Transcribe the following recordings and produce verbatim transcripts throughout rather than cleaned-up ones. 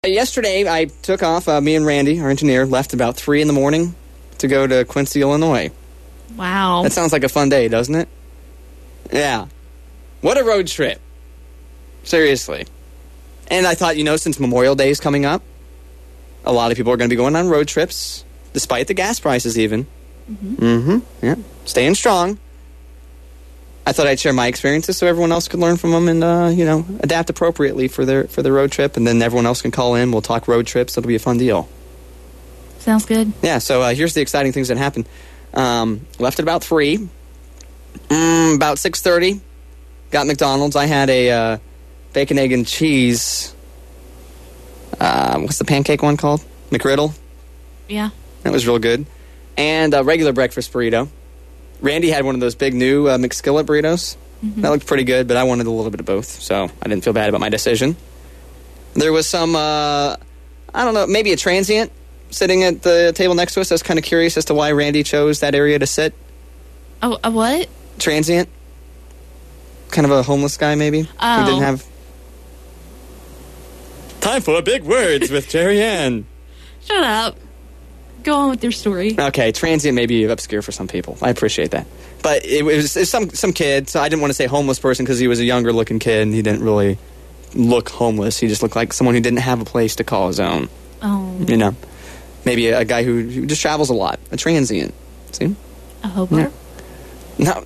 Yesterday, I took off. Uh, me and Randy, our engineer, left about three in the morning to go to Quincy, Illinois. Wow. That sounds like a fun day, doesn't it? Yeah. What a road trip. Seriously. And I thought, you know, since Memorial Day is coming up, a lot of people are going to be going on road trips, despite the gas prices even. Mm-hmm. Mm-hmm. Yeah. Staying strong. I thought I'd share my experiences so everyone else could learn from them and, uh, you know, adapt appropriately for their for their road trip. And then everyone else can call in. We'll talk road trips. It'll be a fun deal. Sounds good. Yeah, so uh, here's the exciting things that happened. Um, left at about three. Mm, about six thirty, got McDonald's. I had a uh, bacon, egg, and cheese. Uh, what's the pancake one called? McGriddle? Yeah. That was real good. And a regular breakfast burrito. Randy had one of those big new uh, McSkillet burritos. Mm-hmm. That looked pretty good, but I wanted a little bit of both, so I didn't feel bad about my decision. There was some, uh, I don't know, maybe a transient sitting at the table next to us. I was kind of curious as to why Randy chose that area to sit. Oh, a what? Transient. Kind of a homeless guy, maybe. Oh. Who didn't have... Time for big words with Jerry Ann. Shut up. Go on with your story. Okay, transient may be obscure for some people. I appreciate that. But it was, it was some some kid, so I didn't want to say homeless person because he was a younger-looking kid and he didn't really look homeless. He just looked like someone who didn't have a place to call his own. Oh. You know? Maybe a, a guy who, who just travels a lot. A transient. See? A hobo? Yeah. No.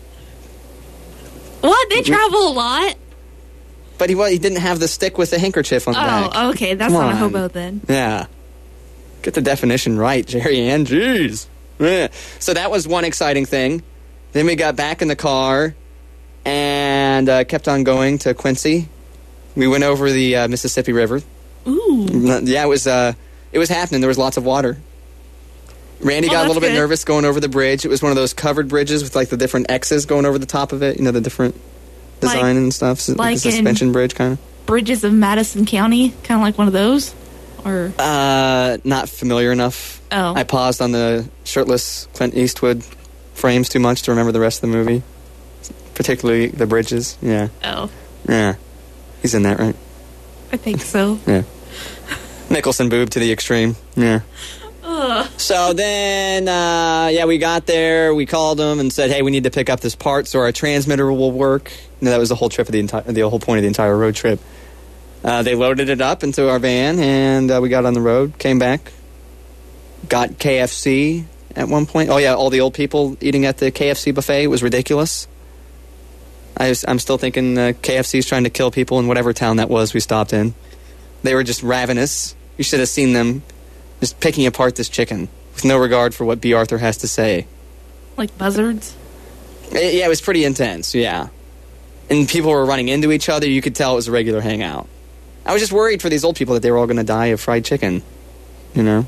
What? They travel a lot? But he well, he didn't have the stick with the handkerchief on the oh, back. Oh, okay. That's Come not on. a hobo then. Yeah. Get the definition right, Jerry Ann. Jeez. Yeah. So that was one exciting thing. Then we got back in the car and uh, kept on going to Quincy. We went over the uh, Mississippi River. Ooh. Yeah, it was uh, it was happening. There was lots of water. Randy Oh, got a that's little bit good. nervous going over the bridge. It was one of those covered bridges with like the different X's going over the top of it. You know, the different design Like- and stuff. So, like, like a suspension in- bridge kind of. Bridges of Madison County? Kind of like one of those? Or Uh, not familiar enough. Oh. I paused on the shirtless Clint Eastwood frames too much to remember the rest of the movie. Particularly the bridges. Yeah. Oh. Yeah. He's in that, right? I think so. Yeah. Nicholson boob to the extreme. Yeah. Ugh. So then, uh, yeah, we got there. We called them and said, hey, we need to pick up this part so our transmitter will work. And that was the whole trip of the entire, the whole point of the entire road trip. Uh, they loaded it up into our van, and uh, we got on the road, came back, got K F C at one point. Oh, yeah, all the old people eating at the K F C buffet. It was ridiculous. I was, I'm still thinking uh, K F C's trying to kill people in whatever town that was we stopped in. They were just ravenous. You should have seen them just picking apart this chicken with no regard for what B. Arthur has to say. Like buzzards? It, yeah, it was pretty intense, yeah. And people were running into each other. You could tell it was a regular hangout. I was just worried for these old people that they were all going to die of fried chicken, you know?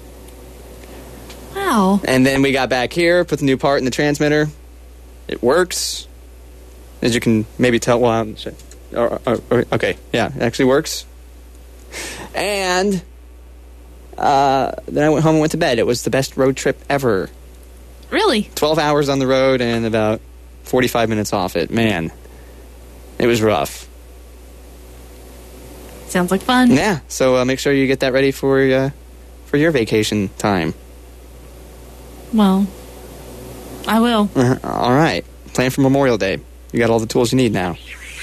Wow. And then we got back here, put the new part in the transmitter. It works. As you can maybe tell, well, I'm- or- or- or- okay, yeah, it actually works. And uh, then I went home and went to bed. It was the best road trip ever. Really? twelve hours on the road and about forty-five minutes off it. Man, it was rough. Sounds like fun. Yeah, so uh, make sure you get that ready for uh, for your vacation time. Well, I will. Uh, all right. Plan for Memorial Day. You got all the tools you need now.